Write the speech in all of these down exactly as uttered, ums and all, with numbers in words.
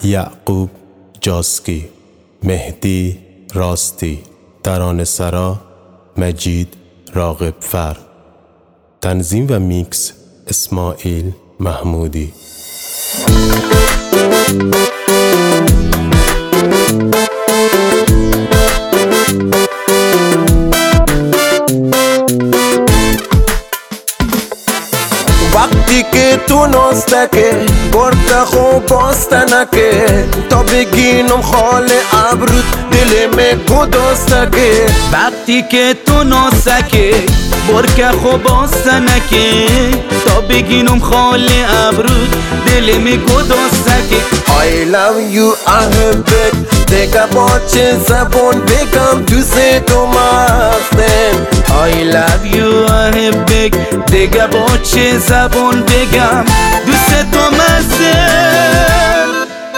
یعقوب جاسکی، مهدی راستی، ترانه سرا مجید راغبفر، تنظیم و میکس اسماعیل محمودی. وقتی که تو نستکه برده خوب باستنکه تا بگینم خال ابرود دل می گدستکه. وقتی که تو نستکه برکه خوب باستنکه تا بگینم خال ابرود دل می گدستکه. I love you احبک دیگه با چه زبان بگم دوست تو مستم. I love you احبک دیگه با چه زبان بگم دوست تو مستم.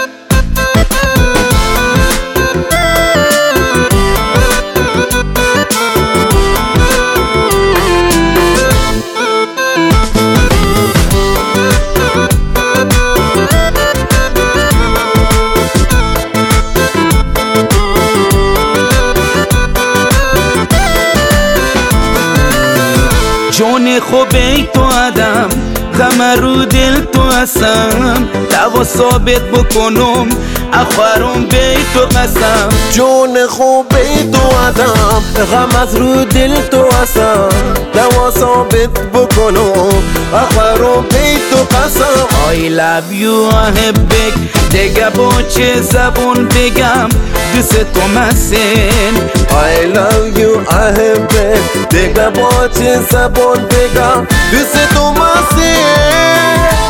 جون خوبی تو آدم غم رو دل تو هستم دوا ثابت بکنم اخوارم بی تو قسم. جون خوبی تو آدم غم از رو دل تو هستم دوا ثابت بکنم اخوارم بی تو قسم. I love you احبک دیگه با چه زبون بگم دوست تو مسن. I love you احبک دیگه با چه زبون بگم دوست تو مسن.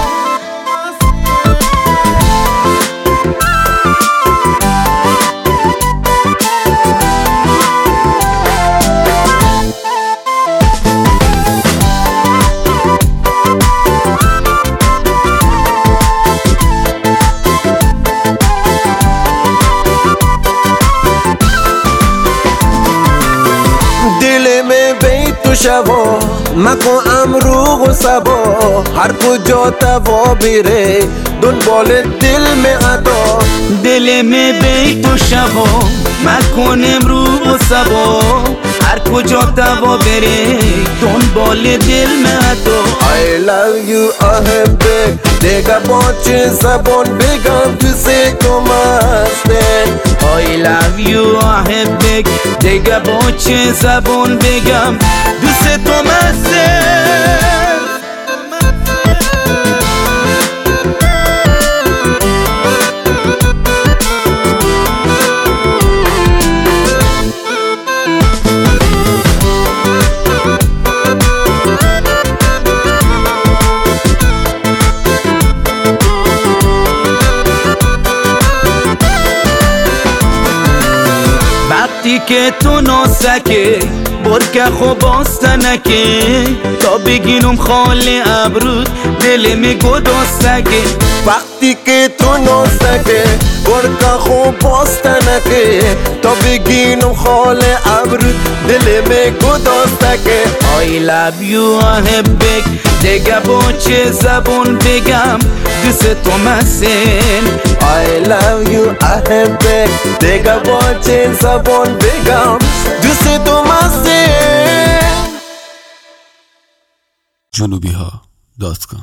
دل می بی تو شبا مکن امرو و سبا هر کجا توا بیره دنبال دل می عطا. دل می بی تو شبا مکن امرو و سبا هر کجا توا بره دنبال دل می عطا. I love you احبک دیگه با چه زبان بگم دوست تو مستم. I love you احبک دیگه با چه زبان بگم دوست تو مستم. وقتی که تو نستکه برکه خوب باستنکه تا بگینم خال ابرود دل می گدستکه. وقتی که تو نستکه برکه خوب باستنکه تا بگینم خال ابرود دل می گدستکه. I love you احبک دیگه با چه زبون بگم دوست تو مسن. I love you احبک دیگه با چه زبان بگم دوست تو مسن. جنوبی ها دات کام